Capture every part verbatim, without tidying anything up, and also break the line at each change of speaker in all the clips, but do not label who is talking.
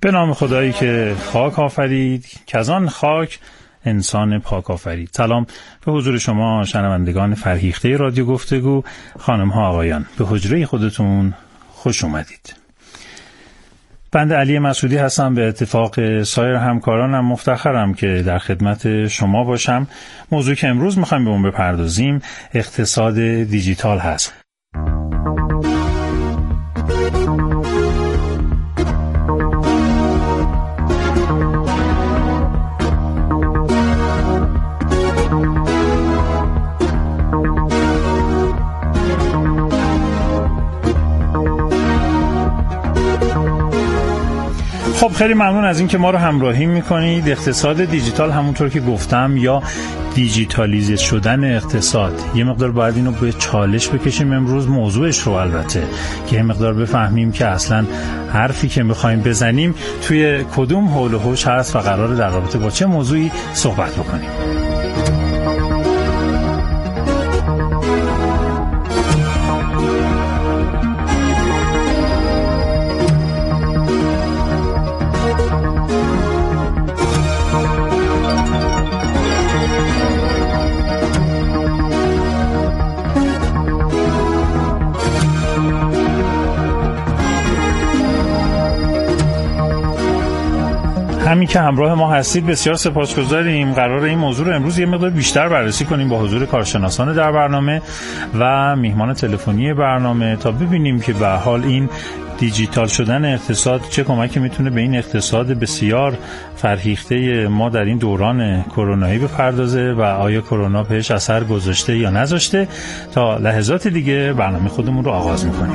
به نام خدایی که خاک آفرید، کزان خاک انسان پاک آفرید. سلام به حضور شما شنوندگان فرهیخته رادیو گفتگو، خانم ها آقایان، به حجره خودتون خوش اومدید. بنده علی مسعودی هستم. به اتفاق سایر همکارانم مفتخرم که در خدمت شما باشم. موضوعی که امروز میخوایم به اون بپردازیم اقتصاد دیجیتال هست. خب خیلی ممنون از این که ما رو همراهی میکنید. اقتصاد دیجیتال همونطور که گفتم یا دیجیتالیزه شدن اقتصاد، یه مقدار باید اینو به چالش بکشیم امروز موضوعش رو، البته که یه مقدار بفهمیم که اصلا حرفی که میخوایم بزنیم توی کدوم حول و حوش هست و قراره در رابطه با چه موضوعی صحبت بکنیم. همین که همراه ما هستید بسیار سپاسگزاریم. قراره این موضوع رو امروز یه مقدار بیشتر بررسی کنیم با حضور کارشناسان در برنامه و میهمان تلفنی برنامه تا ببینیم که به حال این دیجیتال شدن اقتصاد چه کمکی میتونه به این اقتصاد بسیار فرهیخته ما در این دوران کرونایی بپردازه و آیا کرونا بهش اثر گذاشته یا نذاشته. تا لحظات دیگه برنامه خودمون رو آغاز میکنیم.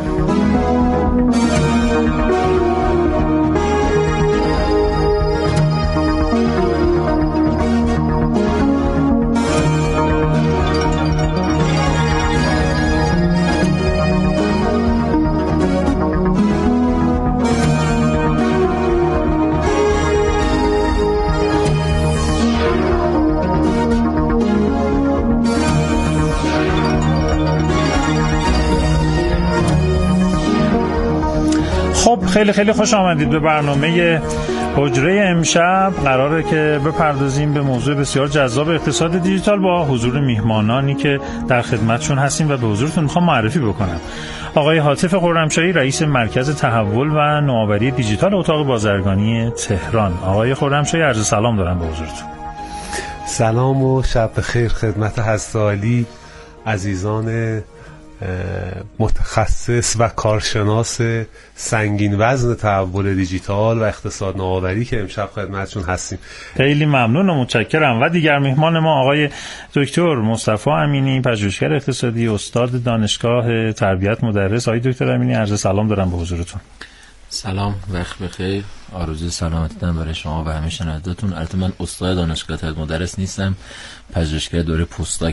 خب خیلی خیلی خوش آمدید به برنامه حجره امشب. قراره که بپردازیم به موضوع بسیار جذاب اقتصاد دیجیتال با حضور میهمانانی که در خدمتشون هستیم و به حضورتون میخوام معرفی بکنم. آقای حاتف خرمشاهی، رئیس مرکز تحول و نوآوری دیجیتال اتاق بازرگانی تهران. آقای خرمشاهی، عرض سلام دارم به حضورتون.
سلام و شب بخیر خدمت حضرت عزیزان متخصص و کارشناس سنگین وزن تحول دیجیتال و اقتصاد نوآوری که امشب خدمتشون هستیم.
خیلی ممنون و متشکرم. و دیگر مهمان ما آقای دکتر مصطفی امینی، پژوهشگر اقتصادی، استاد دانشگاه تربیت مدرس. آقای دکتر امینی، عرض سلام دارم به حضورتون.
سلام، وقت بخیر، آرزوی سلامتی دارم برای شما و همه شنوندگانتون. البته من استاد دانشگاه تربیت مدرس نیستم، پژوهشگر دوره پست‌داک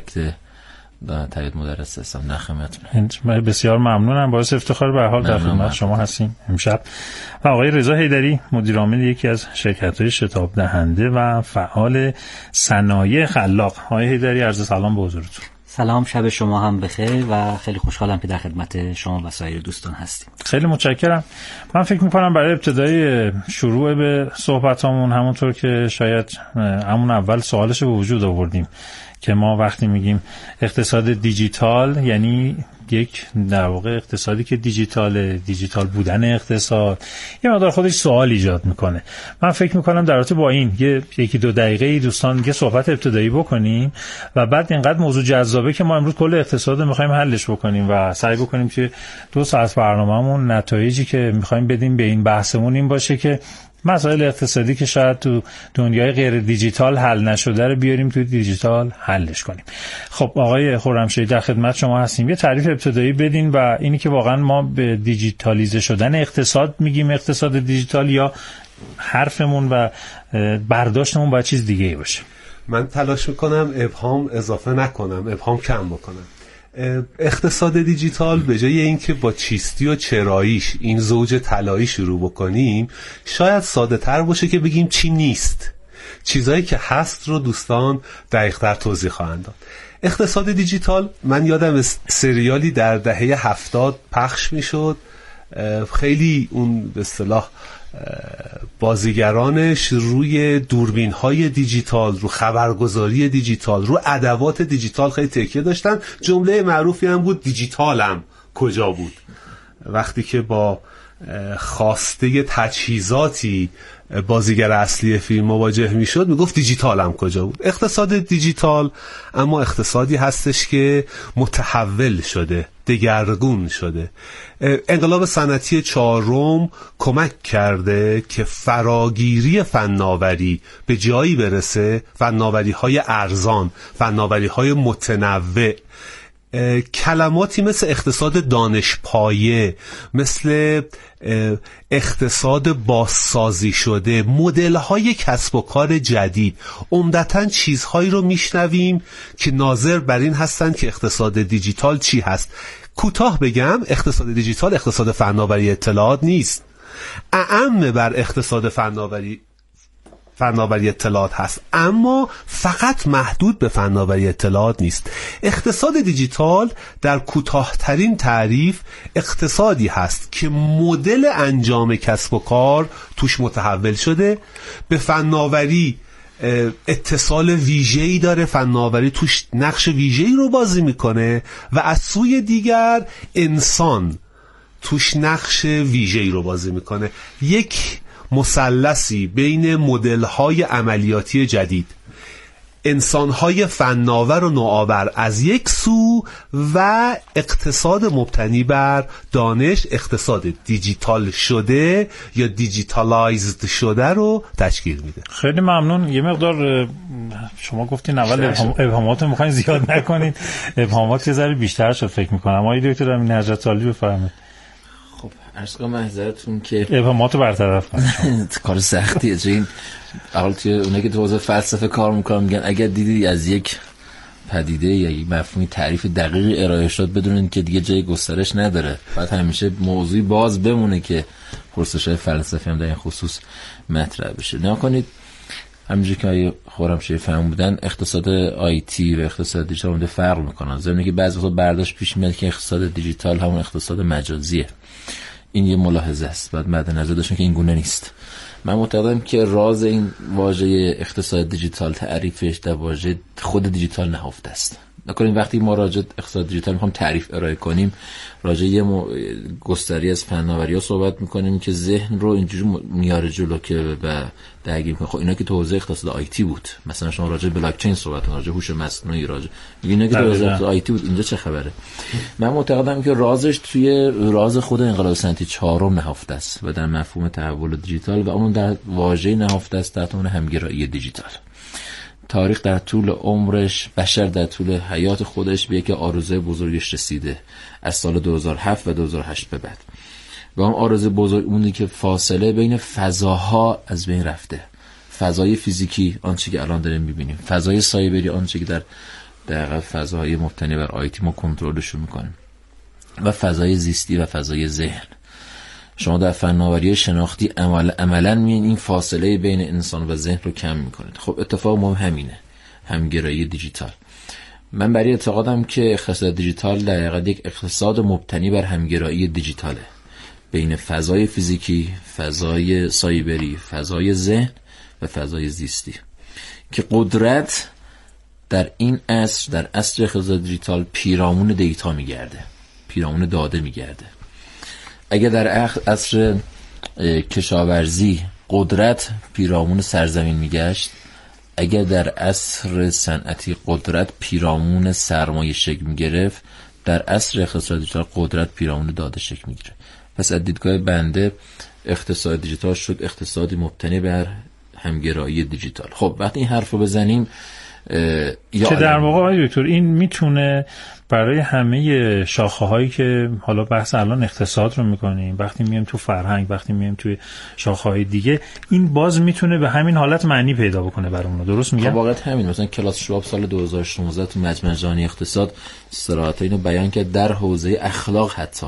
در تربیت مدرس هستم. نه خدمتتون.
بسیار ممنونم، باعث افتخار به حال در خدمت شما هستیم امشب. و آقای رضا حیدری، مدیر عامل یکی از شرکت‌های شتاب دهنده و فعال صنایع خلاق. آقای حیدری، عرض سلام به حضورتون.
سلام، شب شما هم بخیر و خیلی خوشحالم که در خدمت شما و سایر دوستان هستیم.
خیلی متشکرم. من فکر می‌کنم برای ابتدای شروع به صحبتامون همونطور که شاید همون اول سوالش به وجود آوردیم که ما وقتی میگیم اقتصاد دیجیتال یعنی یک در واقع اقتصادی که دیجیتال دیجیتال بودن اقتصاد یه مقدار خودش سوال ایجاد میکنه. من فکر میکنم در رابطه با این یه یکی دو دقیقه دوستان یه صحبت ابتدایی بکنیم و بعد اینقدر موضوع جذابه که ما امروز کل اقتصاد رو میخوایم حلش بکنیم و سعی بکنیم که دو ساعت برنامه‌مون نتایجی که میخوایم بدیم به این بحثمون این باشه که مسائل اقتصادی که شاید تو دنیای غیر دیجیتال حل نشده رو بیاریم توی دیجیتال حلش کنیم. خب آقای خرمشاهی، در خدمت شما هستیم. یه تعریف ابتدایی بدین و اینی که واقعا ما به دیجیتالیزه شدن اقتصاد میگیم اقتصاد دیجیتال یا حرفمون و برداشتمون باید چیز دیگه ای باشه.
من تلاش میکنم ابهام اضافه نکنم، ابهام کم بکنم. اقتصاد دیجیتال به جای اینکه با چیستی و چراییش این زوج طلایی شروع بکنیم شاید ساده تر باشه که بگیم چی نیست. چیزایی که هست رو دوستان دقیق‌تر توضیح خواهند داد. اقتصاد دیجیتال، من یادم سریالی در دهه هفتاد پخش میشد، خیلی اون به اصطلاح بازیگرانش روی دوربین های دیجیتال، رو خبرگزاری دیجیتال، رو ادوات دیجیتال خیلی تکیه داشتن. جمله معروفی هم بود دیجیتالم کجا بود. وقتی که با خواسته تجهیزاتی بازیگر اصلی فیلم مواجه میشد میگفت دیجیتالم کجا بود. اقتصاد دیجیتال اما اقتصادی هستش که متحول شده، دگرگون شده. انقلاب صنعتی چهارم کمک کرده که فراگیری فناوری به جایی برسه، فناوری های ارزان، فناوری های متنوع، کلماتی مثل اقتصاد دانشپایه، مثل اقتصاد بازسازی شده، مدل‌های کسب و کار جدید، عمدتاً چیزهایی رو میشنویم که ناظر بر این هستن که اقتصاد دیجیتال چی هست. کوتاه بگم اقتصاد دیجیتال اقتصاد فناوری اطلاعات نیست، اعم بر اقتصاد فناوری فناوری اطلاعات هست، اما فقط محدود به فناوری اطلاعات نیست. اقتصاد دیجیتال در کوتاه‌ترین تعریف اقتصادی هست که مدل انجام کسب و کار توش متحول شده، به فناوری اتصال ویژه‌ای داره، فناوری توش نقش ویژه‌ای رو بازی میکنه و از سوی دیگر انسان توش نقش ویژه‌ای رو بازی میکنه. یک مثلثی بین مدل‌های عملیاتی جدید، انسان‌های فناور و نوآور از یک سو و اقتصاد مبتنی بر دانش، اقتصاد دیجیتال شده یا دیجیتالایزد شده رو تشکیل میده.
خیلی ممنون. یه مقدار شما گفتین اول ابهامات رو می‌خواین زیاد نکنید، ابهامات یه ذره بیشتر شد فکر می‌کنم. آقای دکتر امین حضرت عالی بفرمایید.
خب عرض کنم محضرتون که
ابهاماتو برطرف کنید.
کار سختیه، چون این اول توی اونایی که تو حوزه فلسفه کار میکنن میگن اگر دیدی از یک پدیده یا یک مفهومی تعریف دقیقی ارائه شد بدونین که دیگه جای گسترش نداره، بعد همیشه موضوعی باز بمونه که پرسش‌های فلسفی هم در این خصوص مطرح بشه. نگاه کنید همینجوری که آیه خرمشهری فهم بودن، اقتصاد آیتی و اقتصاد دیجیتال اونده فرق میکنن. ضمن که بعضی وقتا برداشت پیش میاد که اقتصاد دیجیتال همون اقتصاد مجازیه. این یه ملاحظه است، بعد مد نظر داشتن که این گونه نیست. من معتقدم که راز این واژه اقتصاد دیجیتال تعریفش در واژه خود دیجیتال نهفته است. نکنیم وقتی ما راجع اقتصاد دیجیتال میخوام تعریف ارائه کنیم، راجع یه م... گستری از فناوری‌ها صحبت میکنیم که ذهن رو اینجوری میاره جلو که و درگیر میکنه. خب اینا که تو حوزه اقتصاد آیتی بود، مثلا شما راجع بلاک چین صحبت کنید، راجع هوش مصنوعی، راجع اینا که تو حوزه اقتصاد آیتی بود، اینجا چه خبره؟ من معتقدم که رازش توی راز خود انقلاب صنعتی چهارم نهفته است و در مفهوم تحول دیجیتال و اون در واژه نهفته است تحت عنوان همگرایی دیجیتال. تاریخ در طول عمرش، بشر در طول حیات خودش به یک آرزوی بزرگش رسیده از سال دو هزار و هفت و دو هزار و هشت به بعد. و اون آرزوی بزرگ اونی که فاصله بین فضاها از بین رفته. فضای فیزیکی آنچه که الان داریم می‌بینیم، فضای سایبری آنچه که در دقیقاً فضاهای مبتنی بر آیتی ما کنترلش می‌کنیم، و فضای زیستی و فضای ذهن. شما در فناوری شناختی عمل عملاً میین این فاصله بین انسان و ذهن رو کم میکنید. خب اتفاق مهم همینه، همگرایی دیجیتال. من برای اعتقادم که اقتصاد دیجیتال در حقیقت یک اقتصاد مبتنی بر همگرایی دیجیتاله بین فضای فیزیکی، فضای سایبری، فضای ذهن و فضای زیستی، که قدرت در این عصر، در عصر اقتصاد دیجیتال، پیرامون دیتا میگرده، پیرامون داده میگرده. اگر در عصر کشاورزی قدرت پیرامون سرزمین میگشت، اگر در عصر صنعتی قدرت پیرامون سرمایه شکل میگرفت، در عصر اقتصاد دیجیتال قدرت پیرامون داده شکل میگیره. پس از دیدگاه بنده اقتصاد دیجیتال شد اقتصادی مبتنی بر همگرایی دیجیتال. خب وقتی این حرف رو بزنیم
که در واقع آقای دکتر این میتونه برای همه شاخه هایی که حالا بحث الان اقتصاد رو میکنیم، وقتی میایم تو فرهنگ، وقتی میایم توی شاخه های دیگه، این باز میتونه به همین حالت معنی پیدا بکنه برامون. درست میگم؟
خب واقعا همین. مثلا کلاس شواب سال دو هزار و شانزده تو مجمع جهانی اقتصاد صراحت اینو بیان کرد، در حوزه اخلاق حتی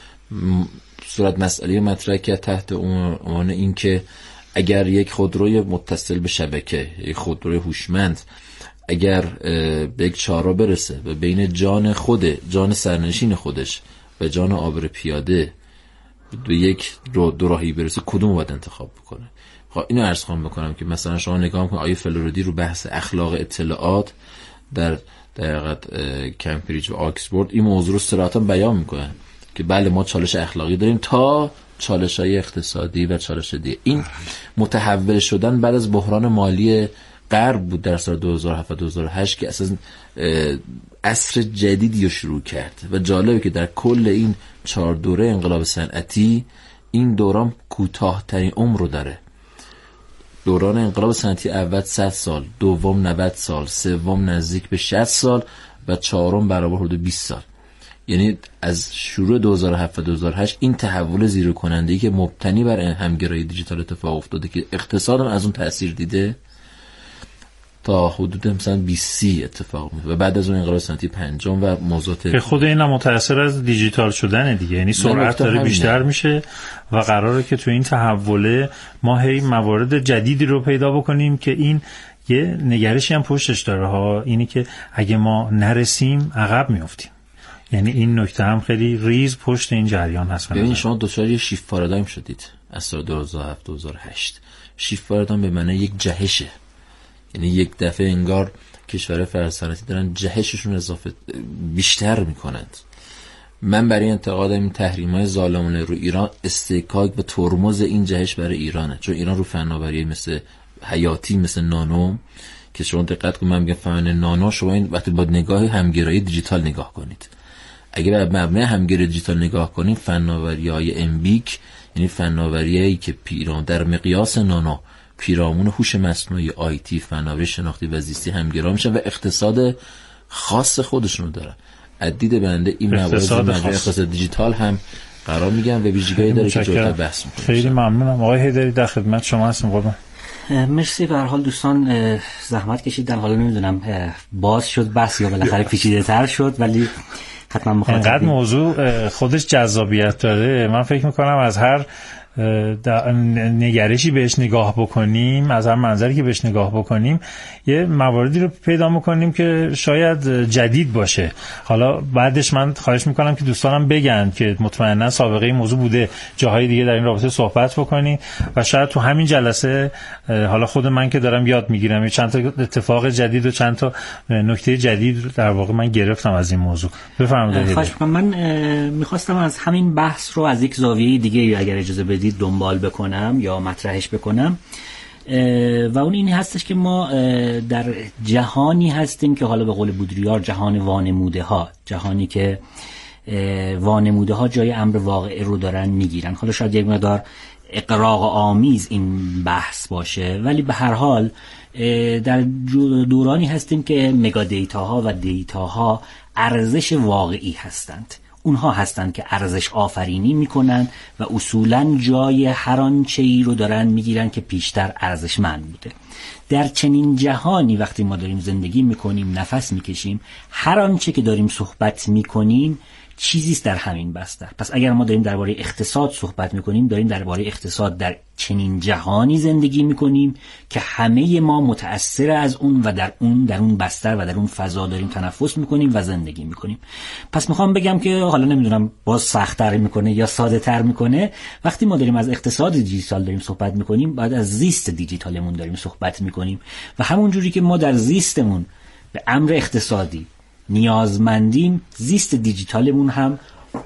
صورت مسئله مطرح کرد تحت عنوان این که اگر یک خودروی متصل به شبکه، یک خودروی هوشمند، اگر به یک چهارراه برسه و بین جان خود، جان سرنشین خودش و جان عابر پیاده دو یک رو دو راهی برسه کدوم باید انتخاب بکنه. خب اینو عرض خواهم بکنم که مثلا شما نگاه میکنید آیه فلوریدی رو بحث اخلاق اطلاعات در در حقیقت کمبریج و آکسفورد این موضوع رو صراحتاً بیان میکنه که بله ما چالش اخلاقی داریم تا چالش‌های اقتصادی و چالش دیگه. این متحول شدن بعد از بحران مالی غرب بود در سال دو هزار و هفت دو هزار و هشت که اساساً عصر جدیدی رو شروع کرد و جالبه که در کل این چهار دوره انقلاب صنعتی این دوران کوتاه‌ترین عمر رو داره. دوران انقلاب صنعتی اول صد سال، دوم نود سال، سوم نزدیک به شصت سال و چهارم برابر حدود بیست سال. یعنی از شروع دو هزار و هفت دو هزار و هشت این تحول زیر کننده‌ای که مبتنی بر همگرایی دیجیتال اتفاق افتاده که اقتصاد هم از اون تاثیر دیده تا حدود مثلا بیست اتفاق میفته و بعد از اون انقلاب صنعتی پنجم و موضوعات
که خود این هم متأثر از دیجیتال شدن دیگه، یعنی سرعت داره بیشتر میشه و قراره که تو این تحوله ما هی موارد جدیدی رو پیدا بکنیم که این یه نگرشی هم پشتش داره ها، اینی که اگه ما نرسیم عقب میافتیم. یعنی این نکته هم خیلی ریز پشت این جریان هست.
ببین شما دچار یه شیفت پارادایم شدید از سال دو هزار و هفت دو هزار و هشت. شیفت پارادایم به معنی یک جهشه، یعنی یک دفعه انگار کشورهای فرصنعتی دارن جهششون اضافه بیشتر میکنند. من برای انتقاد این تحریم‌های ظالمانه رو ایران استحکاک و ترمز این جهش برای ایرانه، چون ایران رو فناوری مثل حیاتی مثل نانو که شما دقت کنید من میگم فن نانو، شما این وقتی با نگاه همگرایی دیجیتال نگاه کنید، اگه بر مبنای همگرایی دیجیتال نگاه کنید فناوری‌های امبیک یعنی فناوریایی که پیران در مقیاس نانو پیرامون هوش مصنوعی آیتی فناوری شناختی و زیستی همگرا میشن و اقتصاد خاص خودشونو دارن. عدید بنده این موارد مجموعه اقتصاد دیجیتال هم قرار میگن و ویژگی‌هایی داره که جلوتر بحث می‌کنیم.
خیلی ممنونم آقای حیدری، در خدمت شما هستم. قربان
مرسی. به هر حال دوستان زحمت کشیدن، حالا نمیدونم باز شد بس یا بالاخره پیچیده‌تر شد، ولی حتما مخاطبین
اینقدر موضوع خودش جذابیت داره. من فکر میکنم از هر نگرشی بهش نگاه بکنیم، از هر منظری که بهش نگاه بکنیم یه مواردی رو پیدا میکنیم که شاید جدید باشه. حالا بعدش من خواهش میکنم که دوستانم بگن که مطمئنا سابقه این موضوع بوده جاهای دیگه در این رابطه صحبت بکنیم و شاید تو همین جلسه حالا خود من که دارم یاد میگیرم چند تا اتفاق جدید و چند تا نکته جدید در واقع من گرفتم از این موضوع. بفرمایید.
خواهش میکنم. من میخواستم از همین بحث رو از یک زاویه دیگه اگر اجازه بدید دنبال بکنم یا مطرحش بکنم و اون اینی هستش که ما در جهانی هستیم که حالا به قول بودریار جهان وانموده ها، جهانی که وانموده ها جای امر واقع رو دارن میگیرن. حالا شاید یک مقدار اقراق آمیز این بحث باشه، ولی به هر حال در دورانی هستیم که مگا دیتا ها و دیتا ها ارزش واقعی هستند. اونها هستند که ارزش آفرینی میکنن و اصولاً جای هر آنچه‌ای رو دارن میگیرن که پیشتر ارزشمند بوده. در چنین جهانی وقتی ما داریم زندگی میکنیم، نفس میکشیم، هر آنچه که داریم صحبت میکنیم چیزیست در همین بستر. پس اگر ما داریم درباره اقتصاد صحبت میکنیم، داریم درباره اقتصاد در چنین جهانی زندگی میکنیم که همه ما متأثر از اون و در اون در اون بستر و در اون فضا داریم تنفس میکنیم و زندگی میکنیم. پس میخوام بگم که حالا نمیدونم باز سخت‌تر میکنه یا ساده‌تر میکنه، وقتی ما داریم از اقتصاد دیجیتال داریم صحبت میکنیم، بعد از زیست دیجیتالمون داریم صحبت میکنیم و همون جوری که ما در زیستمون به امر اقتصادی نیازمندیم، زیست دیجیتالمون هم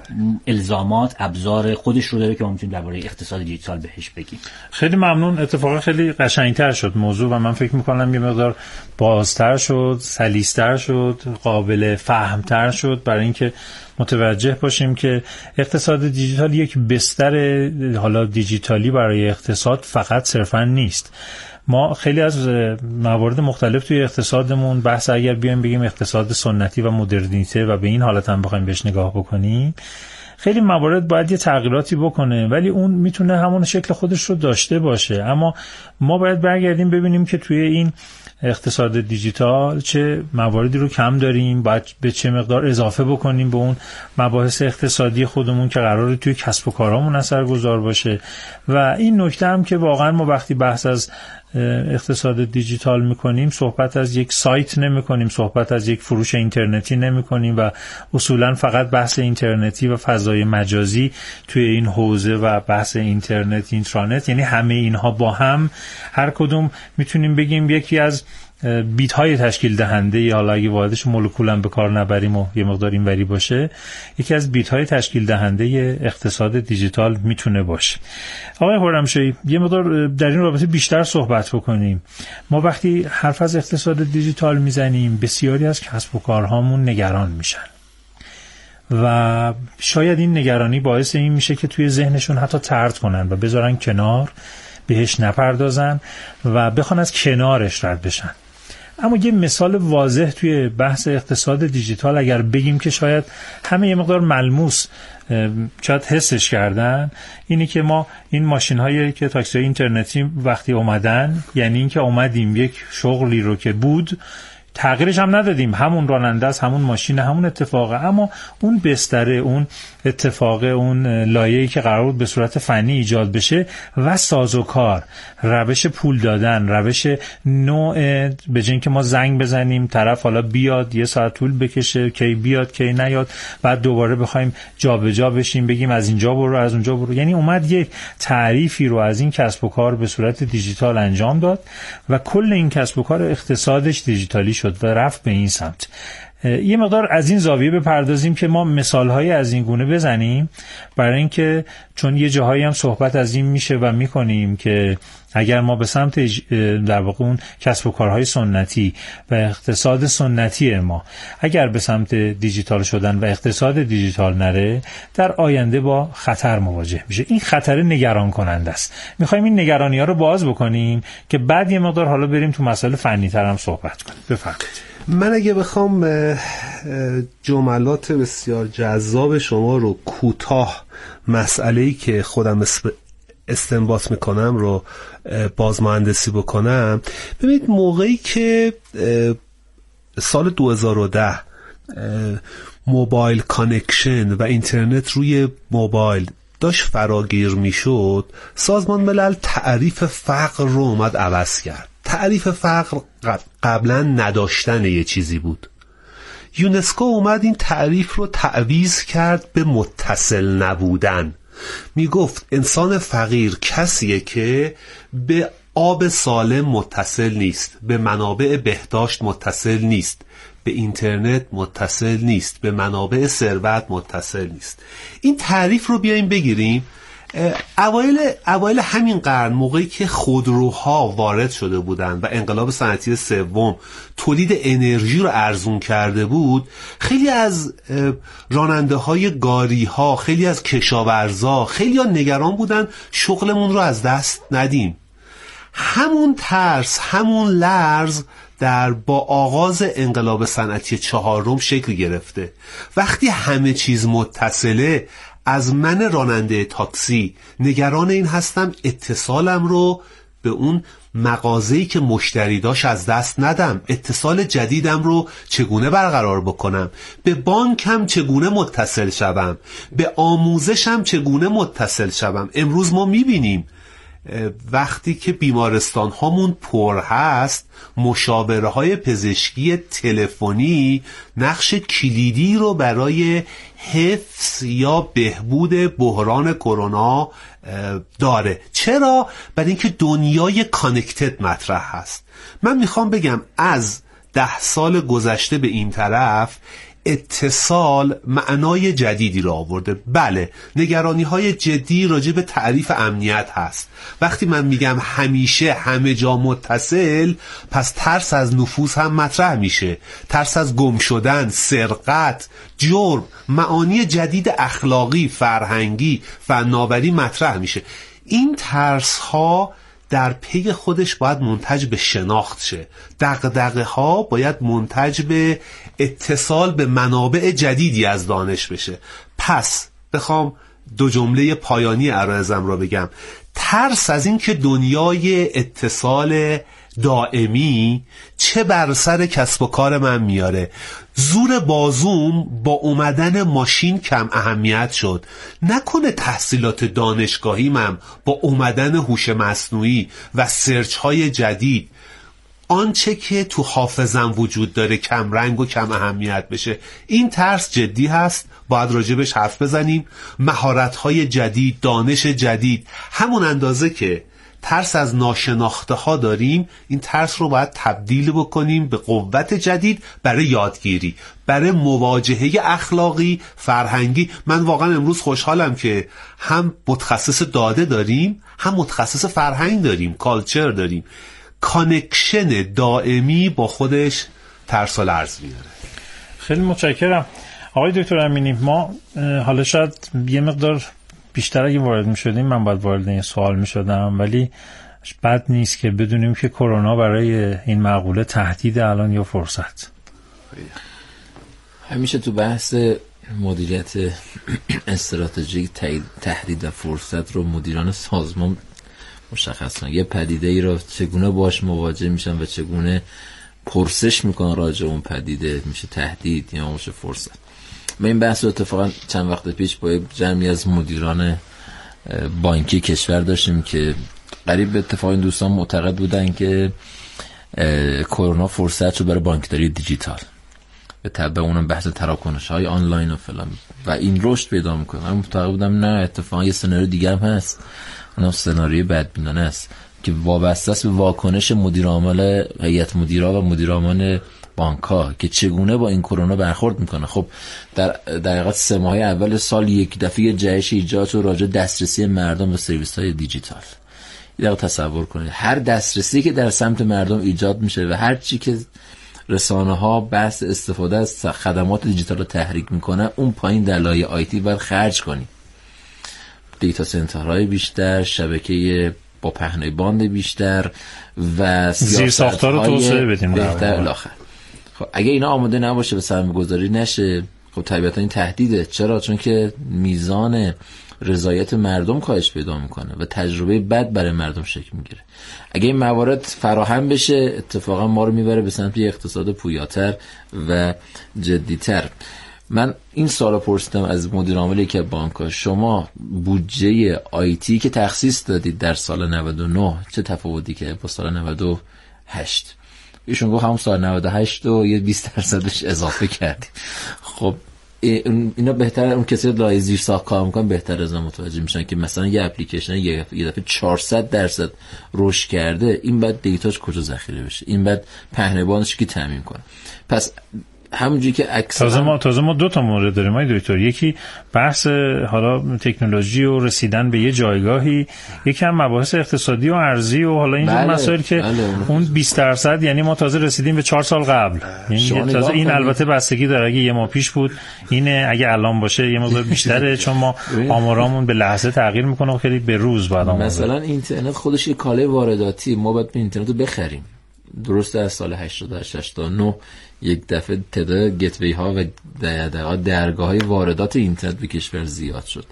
الزامات ابزار خودش رو داره که ما میتونیم درباره اقتصاد دیجیتال بهش بگیم.
خیلی ممنون. اتفاقا خیلی قشنگتر شد موضوع و من فکر میکنم یه مقدار بازتر شد، سلیستر شد، قابل فهمتر شد، برای اینکه متوجه باشیم که اقتصاد دیجیتال یک بستر حالا دیجیتالی برای اقتصاد فقط صرفا نیست. ما خیلی از موارد مختلف توی اقتصادمون بحث اگر بیایم بگیم اقتصاد سنتی و مدرنیته و به این حالت هم بخوایم بهش نگاه بکنیم، خیلی موارد باید یه تغییراتی بکنه، ولی اون میتونه همون شکل خودش رو داشته باشه. اما ما باید برگردیم ببینیم که توی این اقتصاد دیجیتال چه مواردی رو کم داریم، باید به چه مقدار اضافه بکنیم به اون مباحث اقتصادی خودمون که قراره توی کسب و کارامون اثرگذار باشه. و این نکته هم که واقعا ما وقتی بحث از اقتصاد دیجیتال میکنیم صحبت از یک سایت نمیکنیم، صحبت از یک فروش اینترنتی نمیکنیم و اصولا فقط بحث اینترنتی و فضای مجازی توی این حوزه و بحث اینترنت اینترانت، یعنی همه اینها با هم هر کدوم میتونیم بگیم یکی از بیت های تشکیل دهنده، یا حالا اگه واحدش مولکول هم به کار نبریم و یه مقدار اینوری باشه، یکی از بیت های تشکیل دهنده اقتصاد دیجیتال میتونه باشه. آقای خرمشاهی یه مقدار در این رابطه بیشتر صحبت بکنیم. ما وقتی حرف از اقتصاد دیجیتال میزنیم بسیاری از کسب و کارهامون نگران میشن و شاید این نگرانی باعث این میشه که توی ذهنشون حتی طرد کنن و بذارن کنار، بهش نپردازن و بخوان از کنارش رد بشن. اما یه مثال واضح توی بحث اقتصاد دیجیتال اگر بگیم که شاید همه یه مقدار ملموس شاید حسش کردن، اینی که ما این ماشین هایی که تاکسی های اینترنتی وقتی اومدن، یعنی این که اومدیم یک شغلی رو که بود تغییرش هم ندادیم، همون راننده است، همون ماشین، همون اتفاقه، اما اون بستره، اون اتفاقه، اون لایه‌ای که قرار بود به صورت فنی ایجاد بشه و سازوکار، روش پول دادن، روش نوع به جای اینکه ما زنگ بزنیم طرف حالا بیاد یه ساعت طول بکشه کی بیاد کی نیاد، بعد دوباره بخوایم جابجا بشیم بگیم از اینجا برو از اونجا برو، یعنی اومد یک تعریفی رو از این کسب و کار به صورت دیجیتال انجام داد و کل این کسب و کار اقتصادش دیجیتالی شد و رفت به این سمت. یه مقدار از این زاویه بپردازیم که ما مثال‌های از این گونه بزنیم، برای اینکه چون یه جاهایی هم صحبت از این میشه و میکنیم که اگر ما به سمت در واقع اون کسب و کارهای سنتی و اقتصاد سنتی ما اگر به سمت دیجیتال شدن و اقتصاد دیجیتال نره، در آینده با خطر مواجه میشه. این خطر نگران کننده است. میخوایم این نگرانی‌ها رو باز بکنیم که بعد یه مقدار حالا بریم تو مسائل فنی‌تر هم صحبت کنیم. بفرمایید.
من اگه بخوام جملات بسیار جذاب شما رو کوتاه مسئله‌ای که خودم استنباط میکنم رو بازمهندسی بکنم، ببینید موقعی که سال دو هزار و ده موبایل کانکشن و اینترنت روی موبایل داشت فراگیر میشد، سازمان ملل تعریف فقر رو اومد عوض کرد. تعریف فقر قبلا نداشتن یه چیزی بود. یونسکو اومد این تعریف رو تعویض کرد به متصل نبودن. می گفت انسان فقیر کسیه که به آب سالم متصل نیست، به منابع بهداشت متصل نیست، به اینترنت متصل نیست، به منابع ثروت متصل نیست. این تعریف رو بیایم بگیریم. اوایل اوایل همین قرن، موقعی که خودروها وارد شده بودند و انقلاب صنعتی سوم تولید انرژی رو ارزون کرده بود، خیلی از راننده های گاری ها، خیلی از کشاورزا، خیلی ها نگران بودن شغلمون رو از دست ندیم. همون ترس، همون لرز در با آغاز انقلاب صنعتی چهارم شکل گرفته. وقتی همه چیز متصله، از من راننده تاکسی نگران این هستم اتصالم رو به اون مغازه‌ای که مشتری داشت از دست ندم، اتصال جدیدم رو چگونه برقرار بکنم، به بانکم چگونه متصل شوم، به آموزشم چگونه متصل شوم. امروز ما میبینیم وقتی که بیمارستان هامون پر هست، مشاوره های پزشکی تلفنی نقش کلیدی رو برای حفظ یا بهبود بحران کرونا داره. چرا؟ برای اینکه دنیای کانکتد مطرح هست. من میخوام بگم از ده سال گذشته به این طرف اتصال معنای جدیدی را آورده. بله، نگرانی های جدی راجع به تعریف امنیت هست. وقتی من میگم همیشه همه جا متصل، پس ترس از نفوذ هم مطرح میشه، ترس از گم شدن، سرقت، جرم، معانی جدید اخلاقی، فرهنگی، فناوری مطرح میشه. این ترس ها در پی خودش باید منتج به شناخت شه. دغدغه ها باید منتج به اتصال به منابع جدیدی از دانش بشه. پس بخوام دو جمله پایانی عرایزم را بگم، ترس از این که دنیای اتصال دائمی چه بر سر کسب و کار من میاره. زور بازوم با اومدن ماشین کم اهمیت شد. نکنه تحصیلات دانشگاهی من با اومدن هوش مصنوعی و سرچ های جدید آنچه که تو حافظم وجود داره کم رنگ و کم اهمیت بشه. این ترس جدی هست، باید راجبش حرف بزنیم. مهارت‌های جدید، دانش جدید، همون اندازه که ترس از ناشناخته ها داریم، این ترس رو باید تبدیل بکنیم به قوت جدید برای یادگیری، برای مواجهه اخلاقی، فرهنگی. من واقعا امروز خوشحالم که هم متخصص داده داریم، هم متخصص فرهنگ داریم، کالچر داریم. کانکشن دائمی با خودش ترس و لرز میاره.
خیلی متشکرم آقای دکتر امینی. ما حالا شاید یه مقدار بیشتر اگه وارد می شدیم من باید وارد این سوال می شدم، ولی بد نیست که بدونیم که کرونا برای این مقوله تهدید الان یا فرصت.
همیشه تو بحث مدیریت استراتژیک تهدید و فرصت رو مدیران سازمان مشخص کنن. یه پدیده ای رو چگونه باش مواجه میشن و چگونه پرسش میکنن راجع اون پدیده، میشه تهدید یا میشه فرصت. من این بحث رو اتفاقا چند وقت پیش با جمعی از مدیران بانکی کشور داشتیم که قریب به اتفاق این دوستان معتقد بودن که کرونا فرصت رو برای بانکداری دیجیتال به تبع اونم بحث تراکنش‌های آنلاین و فلان و این رشد پیدا میکنه. من معتقد بودم نه، اتفاقا یه سناریو دیگه هم هست، اونم سناریوی بدبینانه است که وابسته است به واکنش مدیر عامل هیئت مدیرا و مدیر عامل بانک‌ها که چگونه با این کرونا برخورد میکنه. خب در دقیقاً سه ماه اول سال یک دفعه جهش ایجاد شد راجع دسترسی مردم به سرویس‌های دیجیتال. یه دقیقه تصور کنید هر دسترسی که در سمت مردم ایجاد میشه و هر چی که رسانه‌ها بحث استفاده از خدمات دیجیتال رو تحریک میکنه، اون پایین در لایه آیتی باید خرج کنی. دیتا سنترهای بیشتر، شبکه با پهنای باند بیشتر و
زیر ساختار رو توسعه بدیم
بهتر الاخر. خب اگه اینا آماده نباشه به سرمایه‌گذاری نشه، خب طبیعتا این تهدیده. چرا؟ چون که میزان رضایت مردم کاهش پیدا میکنه و تجربه بد برای مردم شکل میگیره. اگه این موارد فراهم بشه اتفاقا ما رو میبره به سمت اقتصاد پویاتر و جدیتر. من این سوالو پرسیدم از مدیر عامل که بانک‌ها، شما بودجه آیتی که تخصیص دادید در سال نود و نه چه تفاوتی که با سال نود و هشت؟ ایشون گفت همون سال نود و هشت و یه بیست درصدش اضافه کردیم. خب اینا بهتره، اون کسی لایه زیر ساخت کار میکنن بهتر از ما متوجه میشن که مثلا یه اپلیکیشن یه دفعه چهارصد درصد رشد کرده، این بعد دیتاش کجا ذخیره بشه، این بعد پهنه‌بانش کی تامین کنه. پس همونجوری که اکثر
تازه ما تازه ما دو تا مورد داریم آقای دکتر، یکی بحث حالا تکنولوژی و رسیدن به یه جایگاهی، یکی هم مباحث اقتصادی و ارزی و حالا اینجور بله، مسائل که بله، اون بیست درصد یعنی ما تازه رسیدیم به چهار سال قبل. یعنی تازه این البته بستگی داره، اگه یه ماه پیش بود اینه، اگه الان باشه یه مقدار بیشتره چون ما آمارامون به لحظه تغییر میکنه و خیلی به روز بعد آمار.
مثلا اینترنت خودش یه کالای وارداتی، ما باید اینترنت رو بخریم. درسته از سال هشتاد و هشت هشتاد و نه یک دفعه تعداد گتوی ها و درگاه های واردات اینترنت به کشور زیاد شد،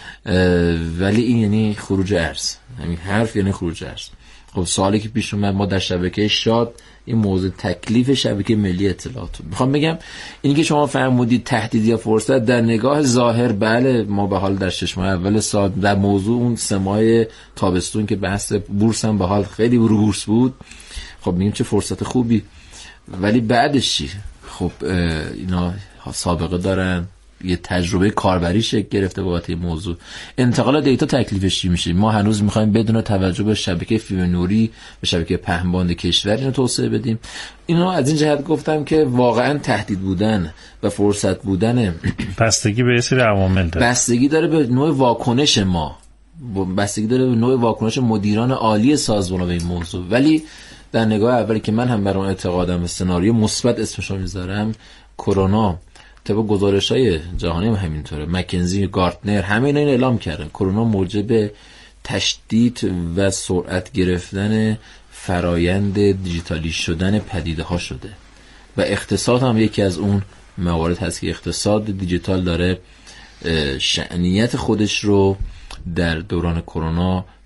ولی این یعنی خروج ارز، همین حرف یعنی خروج ارز. خب سوالی که پیش اومد، ما در شبکه شاد این موضوع تکلیف شبکه ملی اطلاعات میخوام بگم، اینی که شما فرمودید تهدید یا فرصت، در نگاه ظاهر بله، ما به حال در شش ماه اول سال در موضوع اون سه ماه تابستون که بحث بورس هم به حال خیلی رو بورس بود، خب میگیم چه فرصت خوبی، ولی بعدش چی؟ خب اینا سابقه دارن، یه تجربه کاربری شکل گرفته بابت این موضوع. انتقال دیتا تکلیفش چی میشه؟ ما هنوز میخوایم بدون توجه به شبکه فیبر نوری و شبکه پهن‌باند کشور اینو توسعه بدیم. اینو از این جهت گفتم که واقعا تهدید بودن و فرصت بودن
بستگی به سری عوامل داره،
بستگی داره به نوع واکنش ما، بستگی داره به نوع واکنش مدیران عالی سازمان به این موضوع. ولی در نگاه اولی که من هم برام اعتقادم به سناریو مثبت اسمشو میذارم، کرونا طبق گزارش‌های جهانی هم همینطوره، مکنزی، گارتنر، همه اینا این اعلام کردن کرونا موجب تشدید و سرعت گرفتن فرایند دیجیتالی شدن پدیده ها شده و اقتصاد هم یکی از اون موارد هست که اقتصاد دیجیتال داره شأنیت خودش رو در دوران کرونا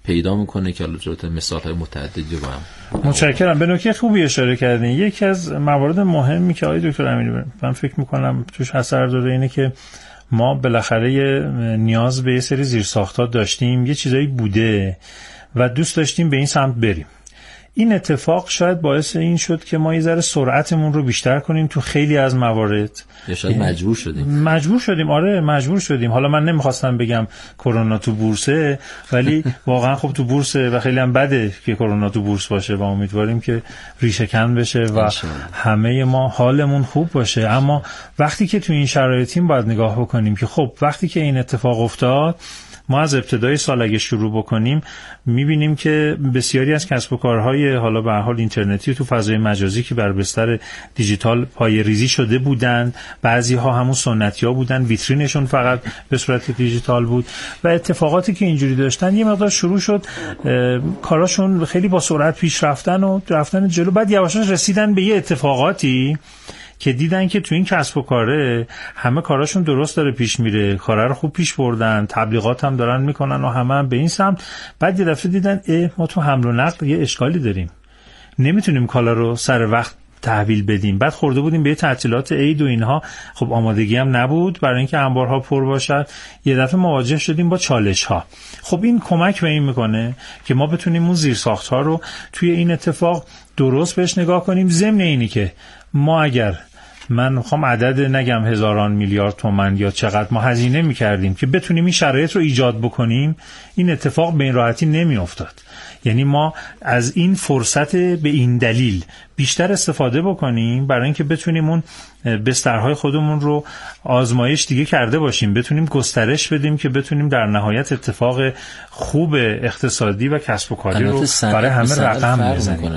پیدا میکنه که البته جلوتر مثال‌های متعددی رو هم.
متشکرم. به نکته خوبی اشاره کردین. یکی از موارد مهمی که آقای دکتر امیری من فکر میکنم توش اثر داره اینه که ما بالاخره نیاز به یه سری زیرساخت‌ها داشتیم، یه چیزایی بوده و دوست داشتیم به این سمت بریم. این اتفاق شاید باعث این شد که ما یه ذره سرعتمون رو بیشتر کنیم تو خیلی از موارد.
یا شاید مجبور شدیم.
مجبور شدیم آره مجبور شدیم. حالا من نمیخواستم بگم کرونا تو بورسه، ولی واقعا خب تو بورسه و خیلی هم بده که کرونا تو بورس باشه و امیدواریم که ریشه کن بشه و همه ما حالمون خوب باشه. اما وقتی که تو این شرایطیم باید نگاه بکنیم که خب وقتی که این اتفاق افتاد، ما از ابتدای سال اگه شروع بکنیم میبینیم که بسیاری از کسب و کارهای حالا به هر حال اینترنتی تو فضای مجازی که بر بستر دیجیتال پای ریزی شده بودند، بعضی ها همون سنتی ها بودن، ویترینشون فقط به صورت دیجیتال بود و اتفاقاتی که اینجوری داشتن یه مقدار شروع شد کاراشون خیلی با سرعت پیش رفتن و رفتن جلو. بعد یواشاش رسیدن به یه اتفاقاتی که دیدن که تو این کسب و کاره همه کاراشون درست داره پیش میره، کارا رو خوب پیش بردن، تبلیغات هم دارن میکنن و همه هم به این سمت. بعد یه دفعه دیدن اه ما تو حمل و نقل یه اشکالی داریم، نمیتونیم کالا رو سر وقت تحویل بدیم. بعد خورده بودیم به تعطیلات عید و اینها، خب آمادگی هم نبود برای اینکه انبارها پر باشد. یه دفعه مواجه شدیم با چالش ها. خب این کمک به این میکنه که ما بتونیم اون زیرساخت ها رو توی این اتفاق درست بهش نگاه کنیم. ضمن اینی که ما اگر من میخوام عدد نگم هزاران میلیارد تومان یا چقدر ما هزینه میکردیم که بتونیم این شرایط رو ایجاد بکنیم، این اتفاق به این راحتی نمیافتاد. یعنی ما از این فرصت به این دلیل بیشتر استفاده بکنیم برای اینکه بتونیم اون بسترهای خودمون رو آزمایش دیگه کرده باشیم، بتونیم گسترش بدیم که بتونیم در نهایت اتفاق خوب اقتصادی و کسب و کاری رو برای همه رقم بزنیم.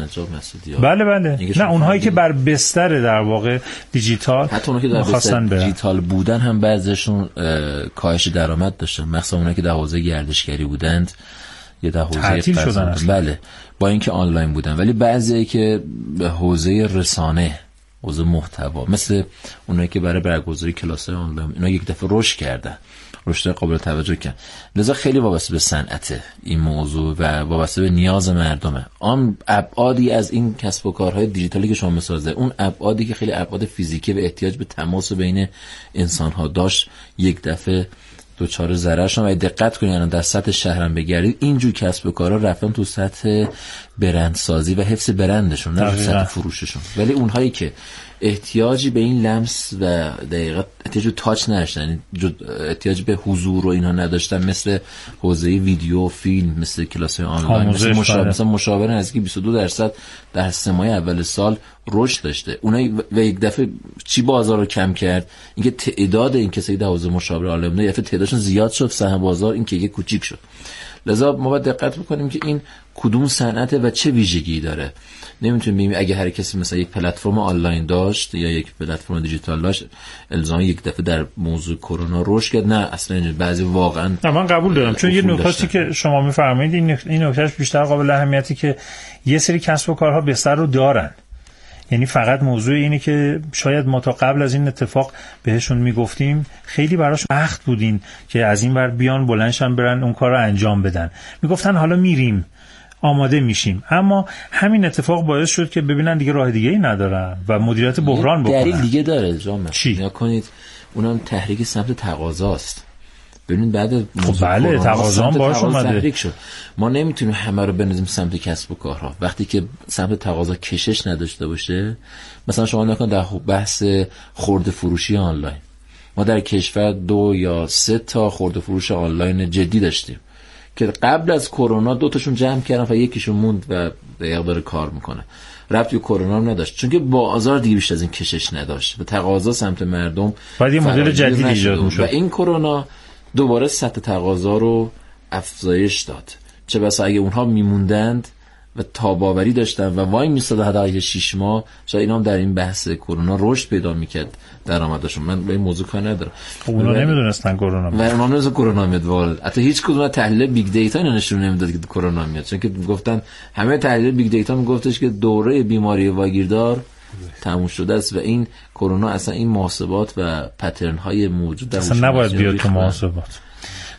بله بله. نه اونهایی که بر بستر در واقع دیجیتال
حتی اونها که در بستر دیجیتال بودن هم بعضیشون کاهش درآمد داشتن، مثلا اونایی که در حوزه گردشگری بودند یه در حوزه
شدن
بله با اینکه آنلاین بودن، ولی بعضی که به حوزه رسانه، حوزه محتوا، مثل اونایی که برای برگزاری کلاس‌های آنلاین اینا یک دفعه رشد کردن، رشد قابل توجه کردن. لذا خیلی وابسته به صنعت این موضوع و وابسته به نیاز مردمه. آن ابعادی از این کسب و کارهای دیجیتالی که شما می‌سازه، اون ابعادی که خیلی ابعاد فیزیکی و احتیاج به تماس بین انسان‌ها داشت، یک دفعه دوچار ضرر شدن. و دقت کنید الان در سطح شهرم بگردید اینجور کسب و کارا رفتن تو سطح برندسازی و حفظ برندشون، نه سطح فروششون. ولی اونهایی که احتیاجی به این لمس و دقیقاً احتیاج به تاچ نداشتن، احتیاج به حضور و اینها نداشتن، مثل حوزه ویدیو، فیلم، مثل کلاس‌های آنلاین، مثل مشاوره، مثلا مشاوره نزدیک بیست و دو درصد در سه ماه اول سال رشد داشته. اونایی و یک دفعه چی بازار رو کم کرد؟ اینکه تعداد این کسایی در حوزه مشاوره آنلاین یه دفعه تعدادشون زیاد شد، سهم بازار این که یه کوچیک شد. لذا ما باید دقت بکنیم که این کدوم صنعت و چه ویژگی داره. نمیتونیم بگیم اگه هر کسی مثلا یک پلتفرم آنلاین داشت یا یک پلتفرم دیجیتال داشت الزاما یک دفعه در موضوع کرونا رشد کرد. نه اصلا بعضی واقعا
نه، من قبول دارم، چون یه نکاتی که شما میفرمایید این این نکتهش بیشتر قابل اهمیتی که یه سری کسب و کارها بستر رو دارن. یعنی فقط موضوع اینه که شاید ما تا قبل از این اتفاق بهشون میگفتیم خیلی براش وقت بودین که از این ور بیان بلندشن برن اون کار رو انجام بدن، میگفتن حالا میریم آماده میشیم، اما همین اتفاق باعث شد که ببینن دیگه راه دیگه ای ندارن و مدیریت بحران بکنن.
دلیل دیگه داره جامعه،
چی؟
نگاه کنید اونم تحریک سمت تقاضاست. ببینید بعد
خب بله تقاضا هم باش اومده،
ما نمیتونیم همه رو بنازیم سمت کسب و کارها وقتی که سمت تقاضا کشش نداشته باشه. مثلا شما نکن در بحث خرده فروشی آنلاین، ما در کشور دو یا سه تا خرده فروش آنلاین جدی داشتیم که قبل از کرونا دو تاشون جمع کردن و یکیشون موند و دقیق داره کار میکنه. ربطی به کرونا هم نداشت چون که بازار دیگه بیشتر از این کشش نداشت و تقاضا سمت مردم
بعد یه مدل جدید ایجاد میشد
و این کرونا دوباره سطح تقاضا رو افزایش داد. چه بسا اگه اونها میموندند و تاباوری داشتن و وای میستاد حداقل شش ماه، شاید اینا هم در این بحث کرونا رشد پیدا میکرد درآمدشون. من به این موضوع کار ندارم.
اونا نمیدونستن کرونا
و اونا نمیدونستن کرونا میاد. وال حتی هیچ کدوم تحلیل بیگ دیتا اینا نشون نمیداد که کرونا میاد، چون که گفتن همه تحلیل بیگ دیتا میگفتش که دوره بیماری واگیردار تموم شده است و این کرونا اصلا این محاسبات و پترن های موجود در
اصلا نباید بیاد تو محاسبات.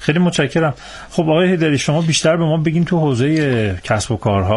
خیلی متشکرم. خب آقای حیدری، شما بیشتر به ما بگین تو حوزه کسب و کارها